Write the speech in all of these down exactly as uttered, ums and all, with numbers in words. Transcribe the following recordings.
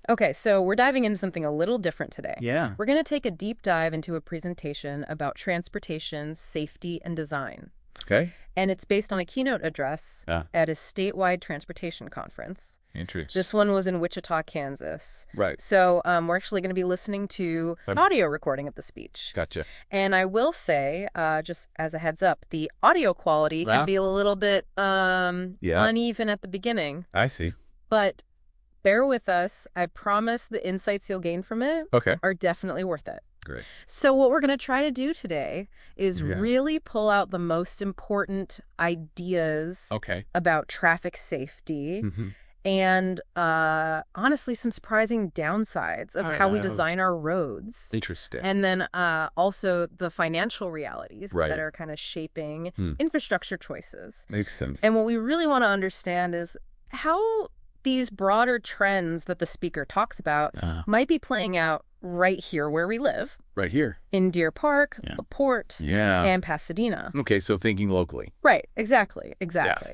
Okay, so we're diving into something a little different today. Yeah. We're going to take a deep dive into a presentation about transportation, safety, and design. Okay. And it's based on a keynote address Ah. at a statewide transportation conference. Interesting. This one was in Wichita, Kansas. Right. So um, we're actually going to be listening to an audio recording of the speech. Gotcha. And I will say, uh, just as a heads up, the audio quality Yeah. can be a little bit um, Yeah. uneven at the beginning. I see. But bear with us. I promise the insights you'll gain from it Okay. are definitely worth it. Great. So what we're going to try to do today is Yeah. really pull out the most important ideas Okay. about traffic safety Mm-hmm. and uh, honestly some surprising downsides of how we Oh. design our roads. Interesting. And then uh, also the financial realities Right. that are kind of shaping Hmm. infrastructure choices. Makes sense. And what we really want to understand is how these broader trends that the speaker talks about Uh, might be playing out right here where we live, right here. in Deer Park, Yeah. LaPorte, Yeah. and Pasadena. Okay, so thinking locally. Right, exactly, exactly.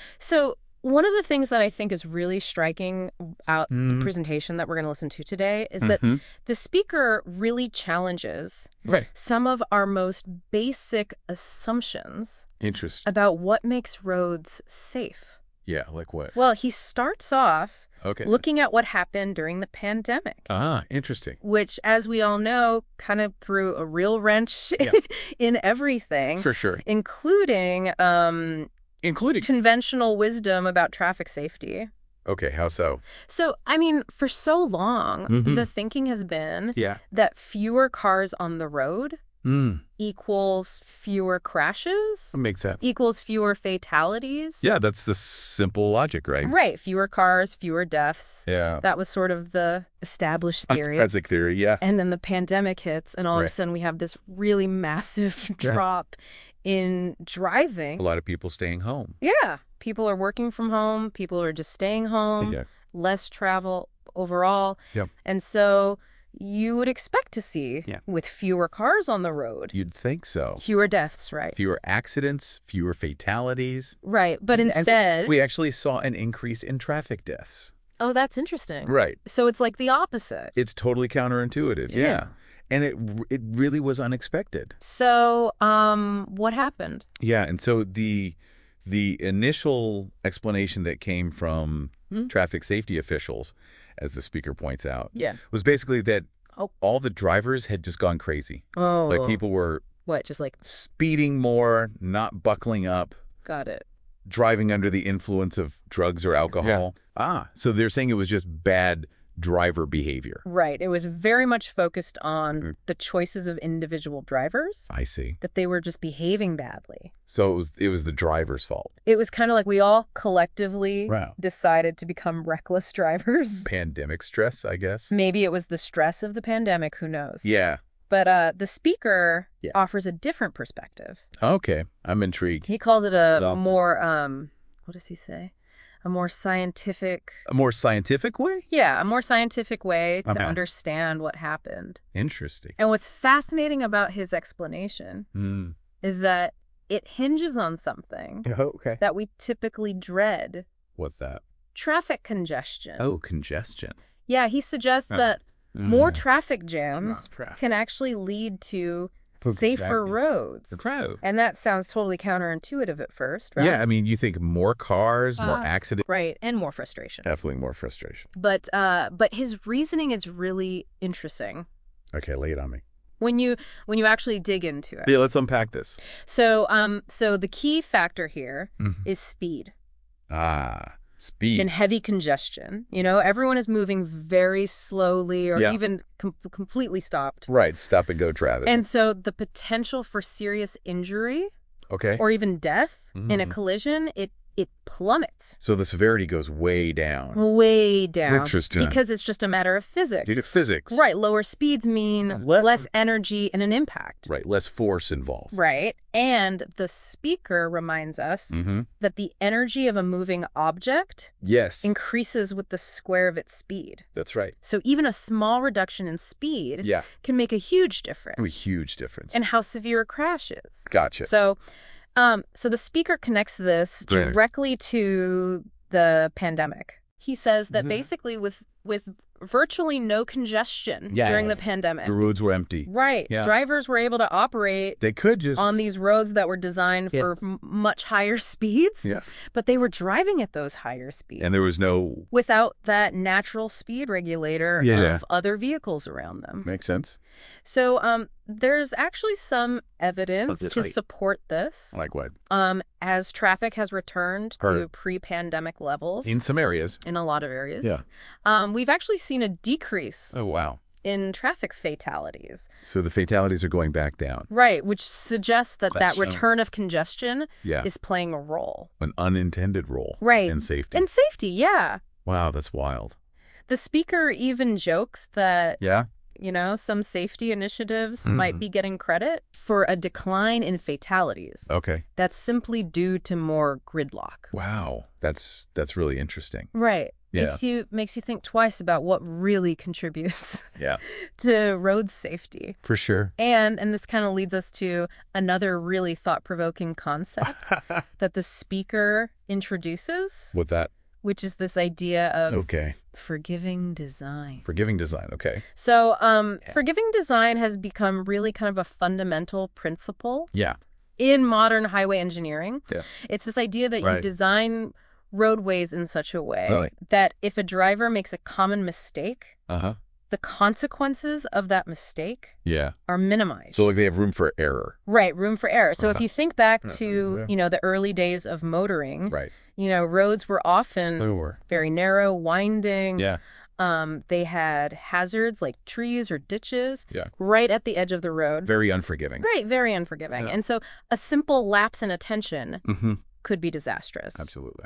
So one of the things that I think is really striking out the Mhm. presentation that we're going to listen to today is that Mhm. the speaker really challenges Right. some of our most basic assumptions Interesting. about what makes roads safe. Yeah, like what? Well, he starts off Okay. looking at what happened during the pandemic, Ah, interesting. which, as we all know, kind of threw a real wrench Yeah. in everything, For sure. including um, Including. conventional wisdom about traffic safety. Okay, how so? So, I mean, for so long, Mhm. the thinking has been Yeah. that fewer cars on the road Mm. equals fewer crashes, That makes sense. equals fewer fatalities. Yeah, that's the simple logic, right? Right, fewer cars, fewer deaths. Yeah. That was sort of the established That's theory. basic theory, yeah. And then the pandemic hits, and all of Right. a sudden we have this really massive Yeah. drop in driving. A lot of people staying home. Yeah. People are working from home. People are just staying home. Yeah. Less travel overall. Yep. And so you would expect to see, Yeah. with fewer cars on the road, You'd think so. fewer deaths, right? Fewer accidents, fewer fatalities. Right. But And instead, we actually saw an increase in traffic deaths. oh, that's interesting. Right. So it's like the opposite. It's totally counterintuitive. Yeah. Yeah. And it r- it really was unexpected. So um, what happened? Yeah, and so the the initial explanation that came from Hmm? traffic safety officials, as the speaker points out, Yeah. was basically that Oh. all the drivers had just gone crazy. Oh. Like people were What? Just like, speeding more, not buckling up, got it. driving under the influence of drugs or alcohol. Ah, so they're saying it was just bad driver behavior. Right. It was very much focused on Mm. the choices of individual drivers, I see. that they were just behaving badly. So it was it was the driver's fault. It was kind of like we all collectively Wow. decided to become reckless drivers. Pandemic stress, I guess. Maybe it was the stress of the pandemic, who knows? Yeah. But uh, the speaker Yeah. offers a different perspective. Okay, I'm intrigued. He calls it a Well- more, um, what does he say? A more scientific, A more scientific way? yeah, a more scientific way to Okay. understand what happened. Interesting. And what's fascinating about his explanation Hmm. is that it hinges on something Okay. that we typically dread: What's that? traffic congestion. Oh, congestion. Yeah, he suggests Huh. that more Mm. traffic jams traffic. can actually lead to Exactly. safer roads. True. And that sounds totally counterintuitive at first, right? Yeah, I mean, you think more cars, more Uh, accidents. Right, and more frustration. Definitely more frustration. But uh, but his reasoning is really interesting Okay, lay it on me. when you when you actually dig into it. Yeah, let's unpack this. So um so the key factor here Mhm. is speed. Ah, speed. In heavy congestion, you know, everyone is moving very slowly or Yeah. even com completely stopped. Right, stop and go traffic. And so the potential for serious injury okay. or even death in a Mm. collision, it it plummets So the severity goes way down. way down. Interesting. Because it's just a matter of physics. Due to physics. Right. Lower speeds mean Less- less, energy and an impact. Right, less force involved. Right. And the speaker reminds us Mm-hmm. that the energy of a moving object Yes, increases with the square of its speed. that's right. So even a small reduction in speed Yeah, can make a huge difference a huge difference. in how severe a crash is. Gotcha. So, um, so the speaker connects this Great. directly to the pandemic. He says that Mhm. basically with with virtually no congestion yeah, during yeah. the pandemic. The roads were empty. Right. Yeah. Drivers were able to operate They could just... on these roads that were designed yeah. for m much higher speeds, yeah. but they were driving at those higher speeds. And there was no... without that natural speed regulator yeah. of other vehicles around them. Makes sense. So um, there's actually some evidence to height. support this. Like what? Um, as traffic has returned Heard. to pre-pandemic levels. In some areas. In a lot of areas. Yeah. Um, we've actually seen a decrease Oh, wow. in traffic fatalities. So the fatalities are going back down. Right, which suggests that That's that return of congestion yeah. is playing a role. An unintended role. Right. In safety. In safety, yeah. Wow, that's wild. The speaker even jokes that, yeah. you know, some safety initiatives Mm-hmm. might be getting credit for a decline in fatalities. Okay. That's simply due to more gridlock. Wow. That's that's really interesting. Right. Yeah. Makes you makes you think twice about what really contributes Yeah. to road safety. For sure. And and this kind of leads us to another really thought-provoking concept that the speaker introduces, With that. which is this idea of Okay. forgiving design. Forgiving design. Okay. So um, Yeah. forgiving design has become really kind of a fundamental principle Yeah. in modern highway engineering. Yeah. It's this idea that you Right. design roadways in such a way Really? that if a driver makes a common mistake, Uh-huh. the consequences of that mistake Yeah. are minimized. So like they have room for error. Right, room for error. So if Uh-huh. you think back Yeah. to, you know, the early days of motoring, Right. you know, roads were often Lower. very narrow, winding. Yeah. Um, they had hazards like trees or ditches Yeah. right at the edge of the road. Very unforgiving. Right, very unforgiving. Yeah. And so a simple lapse in attention Mm-hmm. could be disastrous. Absolutely.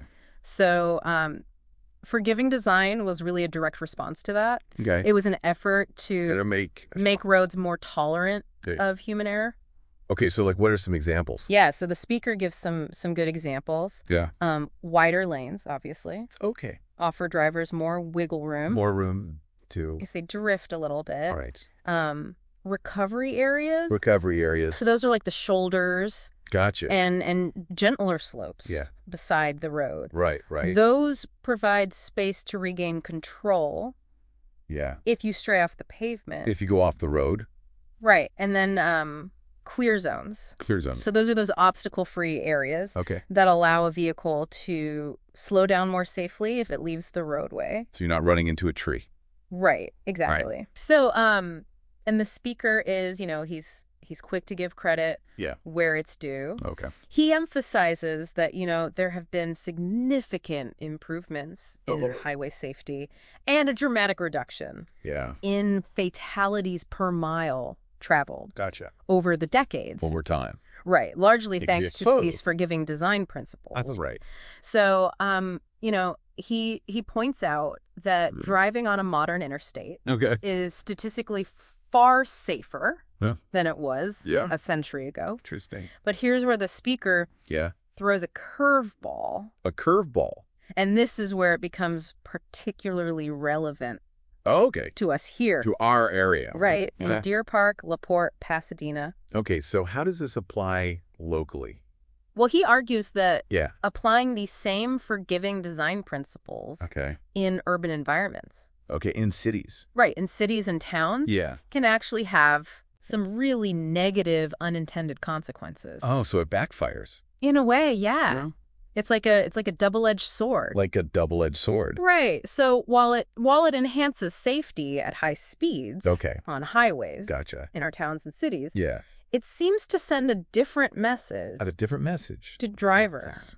So um, forgiving design was really a direct response to that. Okay. It was an effort It'll to make... make roads more tolerant Okay. of human error. Okay, so like what are some examples? Yeah, so the speaker gives some some good examples. Yeah. Um, wider lanes, obviously, Okay. offer drivers more wiggle room More room to... if they drift a little bit. All right. Um, recovery areas. Recovery areas. So those are like the shoulders Gotcha. and and gentler slopes Yeah. beside the road. Right, right. Those provide space to regain control yeah. if you stray off the pavement. If you go off the road, Right. And then um, clear zones. clear zone. So those are those obstacle-free areas Okay. that allow a vehicle to slow down more safely if it leaves the roadway. So you're not running into a tree. Right. Exactly. So, um, and the speaker is, you know, he's he's quick to give credit Yeah. where it's due. Okay. He emphasizes that, you know, there have been significant improvements in Oh. highway safety and a dramatic reduction Yeah. in fatalities per mile traveled Gotcha. over the decades. Over time. Right. Largely It- thanks to so- these forgiving design principles. That's right. So, um, you know, he he points out that Mm. driving on a modern interstate Okay. is statistically far safer Yeah. than it was Yeah. a century ago. Interesting. But here's where the speaker Yeah. throws a curveball, A curveball. and this is where it becomes particularly relevant Oh, okay. to us here. To our area. Right, in Okay. Deer Park, LaPorte, Pasadena. Okay, so how does this apply locally? Well, he argues that Yeah. applying these same forgiving design principles Okay. in urban environments, Okay, in cities. right, in cities and towns, Yeah. can actually have some really negative unintended consequences. Oh, so it backfires. In a way, yeah. Yeah. It's like a it's like a double-edged sword. Like a double-edged sword. Right. So while it while it enhances safety at high speeds Okay. on highways Gotcha. in our towns and cities, Yeah. it seems to send a different message At a different message. to drivers.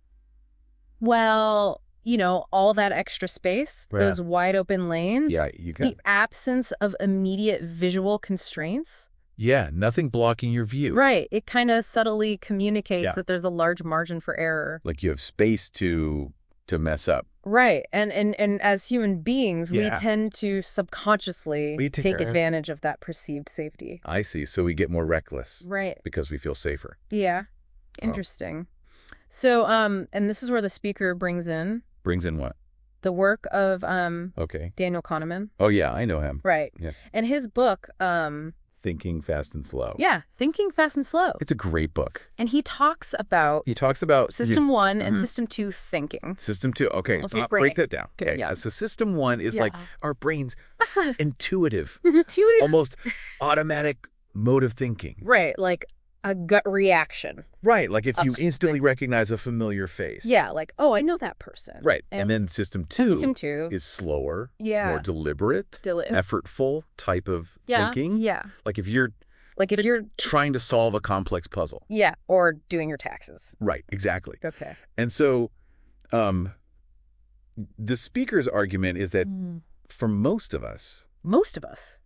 Well, you know, all that extra space, Yeah. those wide open lanes, Yeah, you got the absence of immediate visual constraints. Yeah, nothing blocking your view. Right. It kind of subtly communicates Yeah. that there's a large margin for error. Like you have space to to mess up. Right. And and, and as human beings, we Yeah. tend to subconsciously We take take care of- advantage of that perceived safety. I see. So we get more reckless Right. because we feel safer. Yeah. Oh. Interesting. So, um, and this is where the speaker brings in Brings in what? the work of um Okay. Daniel Kahneman. Oh yeah, I know him. Right. Yeah. And his book, um, Thinking Fast and Slow. Yeah, Thinking Fast and Slow. It's a great book. And he talks about He talks about System you, one and Mhm. System two thinking. System two. Okay, Let's so say I'll break brain. that down. Okay, Okay, yeah. So system one is Yeah. like our brain's intuitive, Intuitive. almost automatic mode of thinking. Right, like a gut reaction. Right, like if Of you something. instantly recognize a familiar face. Yeah, like, oh, I know that person. Right, and, then system two, and system two is slower, Yeah. more deliberate, Deli- effortful type of yeah, thinking. yeah. Like if you're Like if you're, trying to solve a complex puzzle. yeah, or doing your taxes. Right, exactly. Okay. And so um, the speaker's argument is that for most of us, Most of us,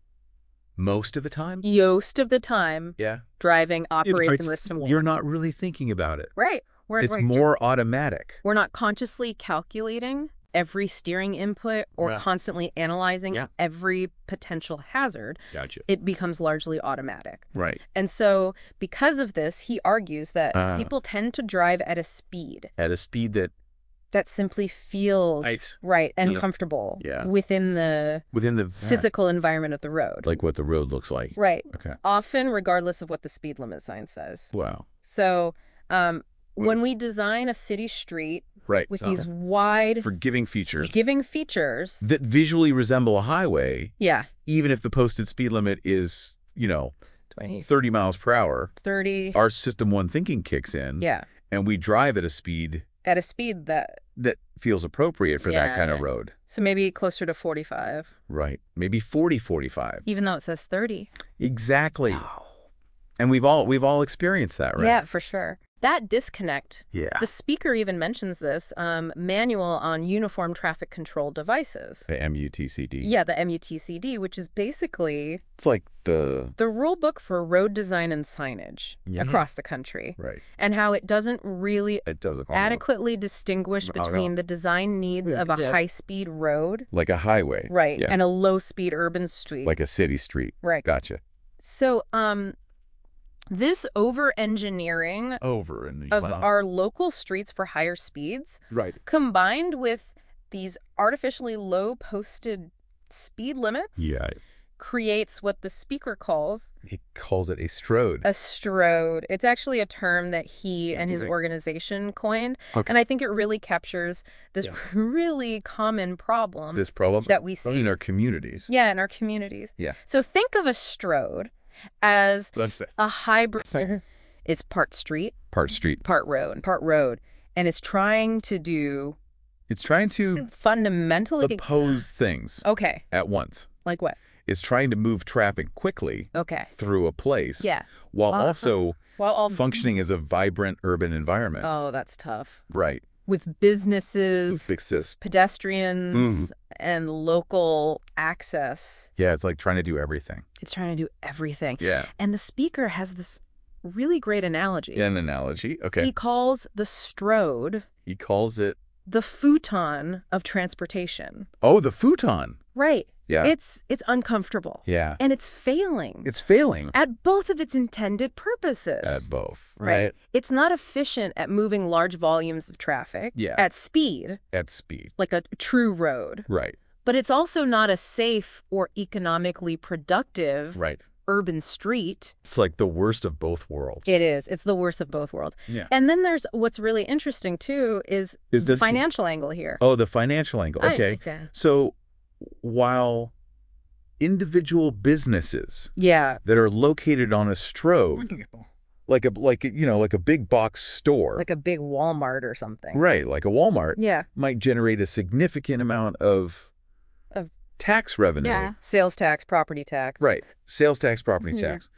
most of the time, most of the time, yeah, driving operates it's- in system one. you're not really thinking about it. Right. We're, It's we're, more automatic. we're not consciously calculating every steering input or Yeah. constantly analyzing Yeah. every potential hazard. Gotcha. It becomes largely automatic. Right. And so because of this, he argues that Ah. people tend to drive at a speed At a speed that that simply feels Right. right and Yeah. comfortable Yeah. within the within the physical environment of the road. like what the road looks like. Right. Okay. Often regardless of what the speed limit sign says. Wow. So um, What- when we design a city street Right. with Okay. these wide forgiving features giving features, that visually resemble a highway, yeah, even if the posted speed limit is, you know, twenty, thirty miles per hour, thirty, our system one thinking kicks in, yeah, and we drive at a speed at a speed that, that feels appropriate for that kind of Yeah. road. so maybe closer to forty-five, Right. Maybe forty, forty-five. even though it says thirty. Exactly. And we've all we've all experienced that, right? Yeah, for sure. That disconnect, Yeah. the speaker even mentions this, um, manual on uniform traffic control devices. The M U T C D. Yeah, the M U T C D, which is basically It's like the the rule book for road design and signage Yeah. across the country, right. and how it doesn't really It does look adequately distinguish I don't know. between the design needs Yeah. of a Yeah. high-speed road, like a highway. right, Yeah. and a low-speed urban street. Like a city street. right. Gotcha. So, um, this over-engineering Over and of our local streets for higher speeds, right. combined with these artificially low posted speed limits, Yeah. creates what the speaker calls He calls it a strode. a strode. It's actually a term that he and his Okay. organization coined. Okay. And I think it really captures this Yeah. really common problem This problem that we see. in our communities. Yeah, in our communities. Yeah. So think of a strode as That's it. a hybrid. It's part street, Part street. part road, part road. And it's trying to do It's trying to fundamentally oppose things Okay. at once. Like what? It's trying to move traffic quickly Okay. through a place Yeah. while Uh-huh. also Well, all functioning as a vibrant urban environment. Oh, that's tough. Right. With businesses, Fix this. pedestrians, Mm. and local access. Yeah, it's like trying to do everything. It's trying to do everything. Yeah. And the speaker has this really great analogy. An analogy. Okay. He He, calls the strode calls it, the futon of transportation. oh, the futon. Right. Yeah. It's it's uncomfortable. yeah. And it's failing It's failing at both of its intended purposes. at both. Right. It's not efficient at moving large volumes of traffic Yeah. at speed, At speed. like a true road. Right. But it's also not a safe or economically productive Right. urban street. It's like the worst of both worlds. It is. It's the worst of both worlds. Yeah. And then there's what's really interesting, too, is, Is the this- financial angle here. Oh, the financial angle. I Okay. like that. So while individual businesses Yeah. that are located on a strode, like a like a, you know, like a big box store, Like a big Walmart or something. right, like a Walmart, Yeah. might generate a significant amount of Of- tax revenue. Yeah. Sales tax, property tax. Right. Sales tax, property Yeah. tax.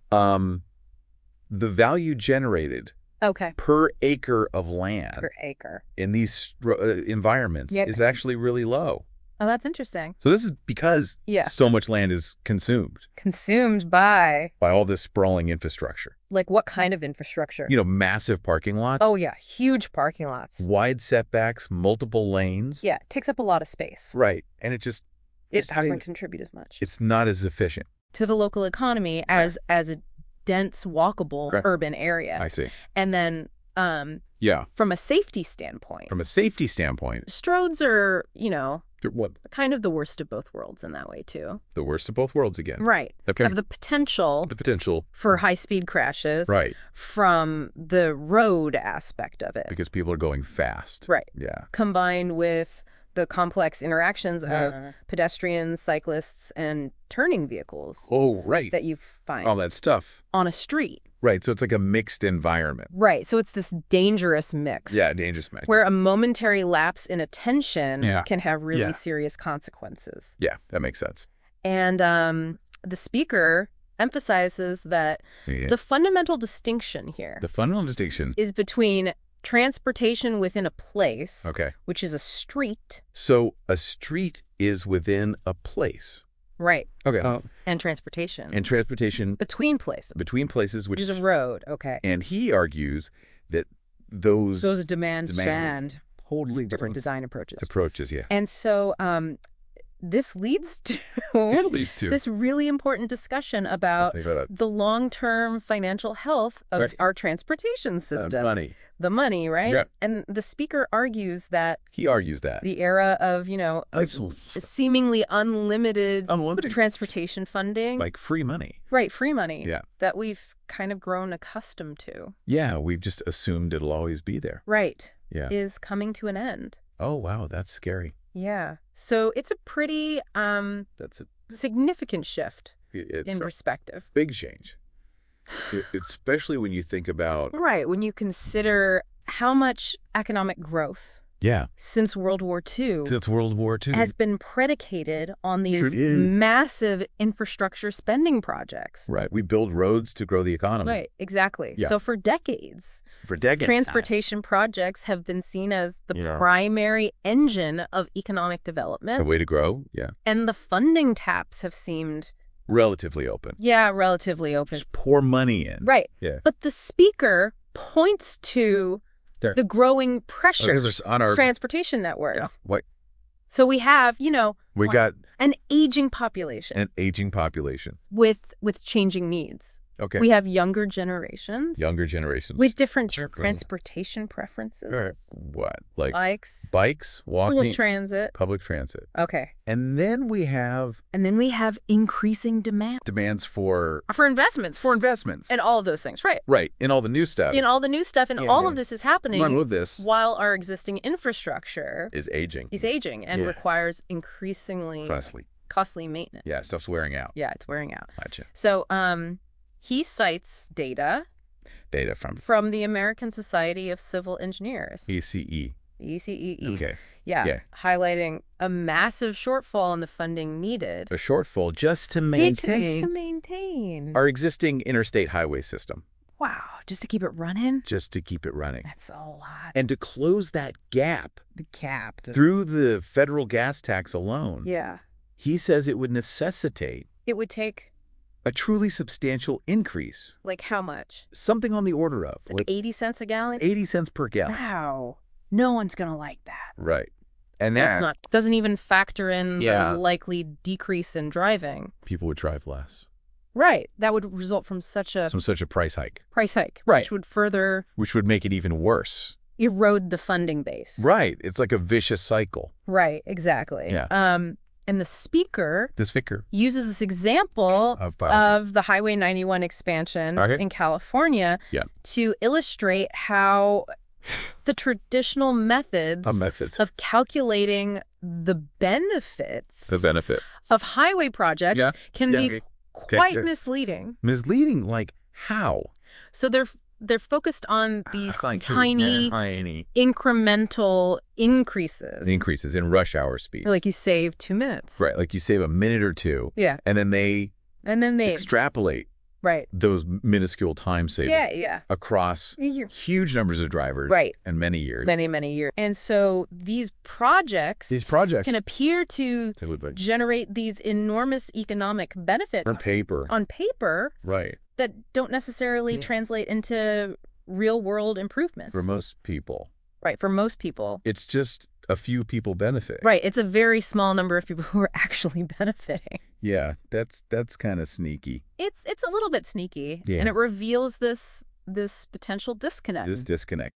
Um, the value generated Okay. per acre of land Per acre. in these uh, environments Yep. is actually really low. Oh, that's interesting. So this is because Yeah. so much land is consumed Consumed by, by all this sprawling infrastructure. like, what kind of infrastructure? You know, massive parking lots, Oh, yeah. Huge parking lots. wide setbacks, multiple lanes. Yeah. It takes up a lot of space. Right. And it just, It Just how doesn't you- contribute as much it's not as efficient. to the local economy as as a dense, walkable Right. urban area. I see. And then um, Yeah. from a safety standpoint, From a safety standpoint, stroads are, you know, What? Kind of the worst of both worlds in that way, too. The worst of both worlds again. Right. Okay. Have the potential The potential. for high-speed crashes Right. from the road aspect of it. Because people are going fast. Right. Yeah. Combined with the complex interactions of Uh. pedestrians, cyclists, and turning vehicles Oh, right. that you find All that stuff. on a street. Right. So it's like a mixed environment. Right. So it's this dangerous mix. Yeah, dangerous mix. Where a momentary lapse in attention Yeah. can have really Yeah. serious consequences. Yeah, that makes sense. And um, the speaker emphasizes that Yeah. the fundamental distinction here The fundamental distinction. is between transportation within a place, Okay. which is a street, So a street is within a place. right, Okay. Uh, and transportation and transportation between places, between places, which which is a road, okay. and he argues that those, Those demand, demand sand, totally different different design approaches. approaches. Yeah. And so um, this leads to These two. this really important discussion about Think about the long-term financial health of Right. our transportation it. system. Uh, money. The money, right? Yeah. And the speaker argues that He argues that. the era of, you know, seemingly unlimited, Unlimited. transportation funding, Like free money. right, free money, Yeah. that we've kind of grown accustomed to, Yeah, we've just assumed it'll always be there. right, Yeah. is coming to an end. Oh, wow, that's scary. Yeah. So it's a pretty um, That's a significant shift it's in a perspective. big change. It- especially when you think about Right. When you consider how much economic growth yeah, since World War Two since World War Two. has been predicated on these Sure is. massive infrastructure spending projects. Right. We build roads to grow the economy. Right, exactly. Yeah. So for decades, For decades. transportation projects have been seen as the Yeah. primary engine of economic A development, way to grow. Yeah. and the funding taps have seemed, Relatively open. yeah, relatively open. Just pour money in. Right. Yeah. But the speaker points to There. the growing pressure on our transportation networks. yeah. What So we have, you know, we got an aging population an aging population. with with changing needs. Okay. We have younger generations Younger generations. with different Sure. transportation preferences. Right. What? Like Bikes, bikes, walking, public transit. public transit. Okay. And then we have And then we have increasing demand demands for for investments. for investments. And all of those things, right. right. In all the new stuff. In all the new stuff, and Yeah, all yeah. of this is Come on happening with this while our existing infrastructure is aging. is aging and Yeah. requires increasingly Honestly. costly maintenance. Yeah, stuff's wearing out. Yeah, it's wearing out. Gotcha. So um, he cites data Data from from the American Society of Civil Engineers, E C E. E C E E. Okay. Yeah, Yeah. highlighting a massive shortfall in the funding needed A shortfall just to It's- maintain just to maintain. our existing interstate highway system, Wow, just to keep it running? just to keep it running. That's a lot. And to close that gap The cap. The... through the federal gas tax alone, Yeah. he says it would necessitate It would take, a truly substantial increase, like, how much? something on the order of Like like eighty cents a gallon? eighty cents per gallon. Wow. No one's going to like that. Right. And That's that not, doesn't even factor in Yeah. the likely decrease in driving. people would drive less. Right. That would result from such a From such a price hike, price hike, Right. which would further which would make it even worse. erode the funding base. Right. It's like a vicious cycle. Right, exactly. Yeah. Um, and the speaker This vicar uses this example of, uh, of the Highway ninety-one expansion Okay. in California Yeah. to illustrate how the traditional methods of methods. of calculating the benefits The benefit. of highway projects Yeah. can Yeah. be Okay. quite Okay. misleading. Misleading, like how? So they're they're focused on these Like, tiny tiny incremental increases. increases in rush hour speeds. Like you save two minutes. right, like you save a minute or two, Yeah. and then they And then they, extrapolate right. those minuscule time savings Yeah, yeah. across You're- huge numbers of drivers Right. and many years. Many, many years. And so these projects These projects can appear to they would like generate these enormous economic benefits on paper, on paper right? that don't necessarily Yeah. translate into real world improvements. For most people, Right, for most people. it's just a few people benefit. Right, it's a very small number of people who are actually benefiting. Yeah, that's that's kind of sneaky. It's it's a little bit sneaky, Yeah. and it reveals this this potential disconnect. This disconnect.